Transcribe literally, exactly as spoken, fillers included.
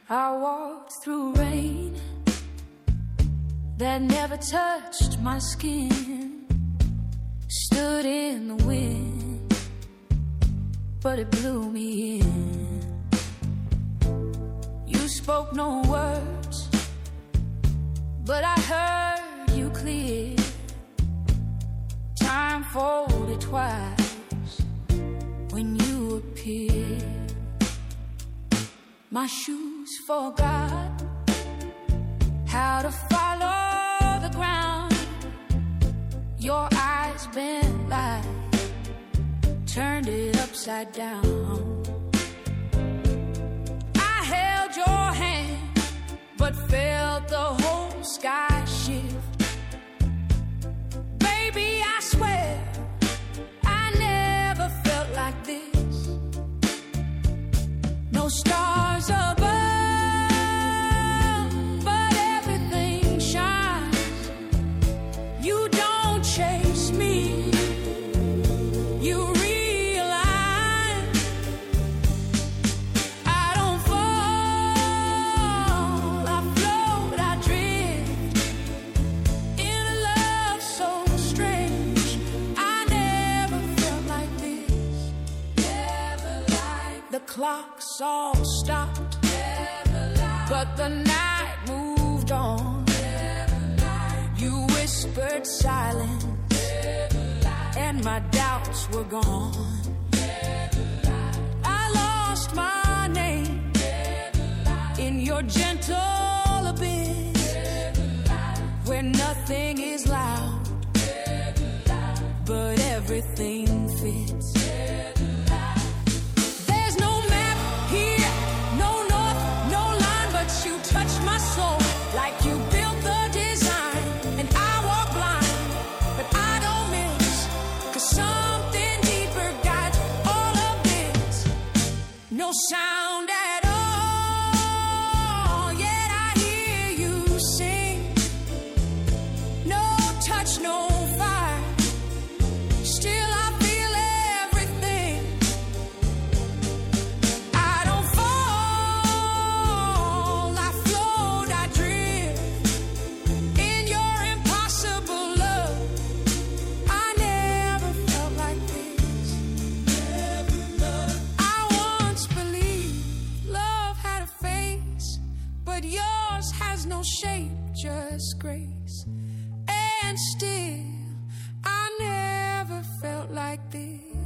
I walked through rain that never touched my skin. Stood in the wind, but it blew me in. You spoke no words, but I heard you clear. Time folded twice when you appeared. My shoes forgot how to follow the ground. Your eyes bent like turned it upside down. I held your hand, but felt the whole sky shift. Baby, I swear I never felt like this. No stars above, but everything shines. You don't chase me, you realign. I don't fall, I float, I drift in a love so strange. I never felt like this. Never like the clocks all stopped, but the night moved on. You whispered silence, and my doubts were gone. I lost my name in your gentle abyss, where nothing is loud, but everything fits. There's no map here, no north, no line, but you touch my soul like you built the design. And I walk blind, but I don't miss, 'cause something deeper guides all of this. No sound at all, yet I hear you sing. No touch, no fire, still I feel everything. I don't fall, I float, I drift in your impossible love. I never felt like this. I once believed love had a face, but yours has no shape, just grace. And still, I never felt like this.